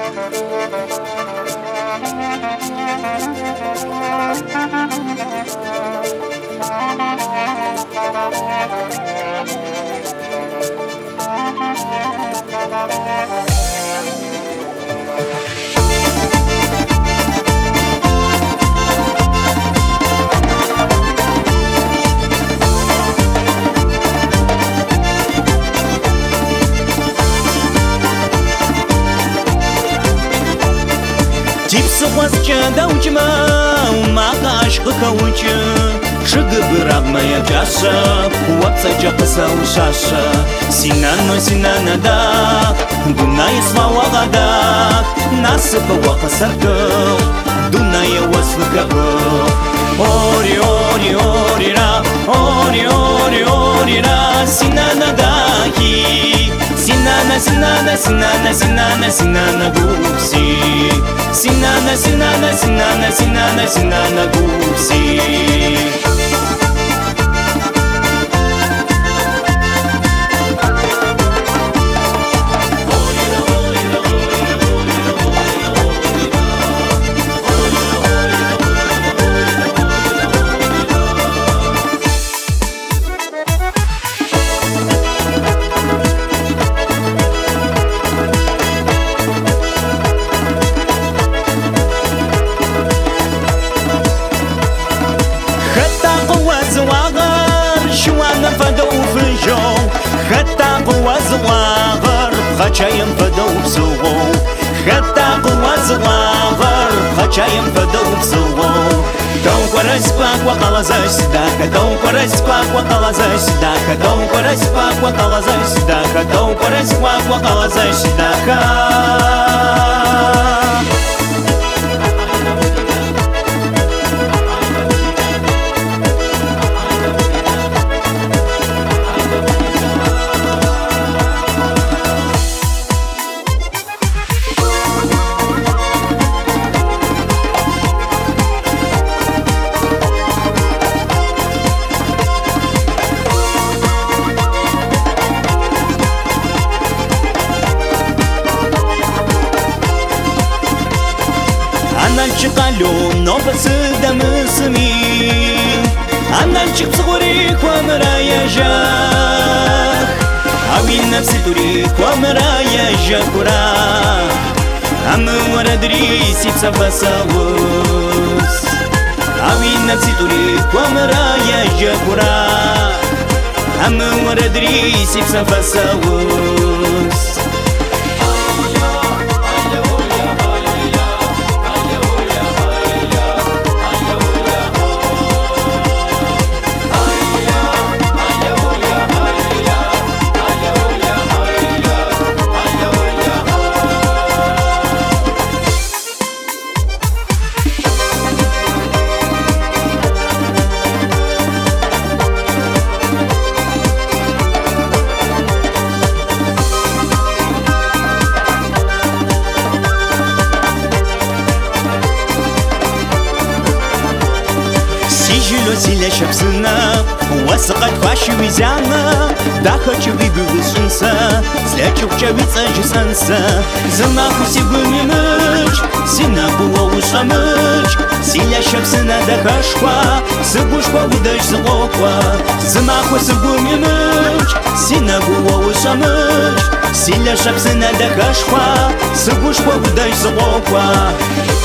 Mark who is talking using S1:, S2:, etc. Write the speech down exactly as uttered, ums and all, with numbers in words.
S1: Dauci mă, magaș că căuci Și găbărac măia ceasă Uapța ceapă sau șașă Sinano, sinana da Dunaie smaua gada Nasă pe oacă sarcă Dunaie oasfă găbă Ori, ori, ori ra Ori, ori, ori ra Sinana da hi Sinana, sinana, sinana, sinana, sinana gupsi Sinana, sinana, sinana, sinana, sinana gupsi خچایم فدو بسوو خطا قواز واغر خچایم فدو بسوو دون قرس باق وقلزش داك دون قرس باق وقلزش داك دون قرس باق وقلزش داك دون قرس باق وقلزش داك Ананчик алюм, но посыда мысами Ананчик цгури квамрая жах Авина цитури квамрая жакура Амы варадри сица басавус Авина цитури квамрая жакура Амы варадри сица басавус Силя шапсына, уасақат ваши визяна Да хочу вигылысынса, зля чукчавица жисанса Замаху сигумимыч, сина була ушамыч Силя шапсына да хашква, сыгушква выдаш злоква Замаху сигумимыч, сина була ушамыч Силя шапсына да хашква, сыгушква выдаш злоква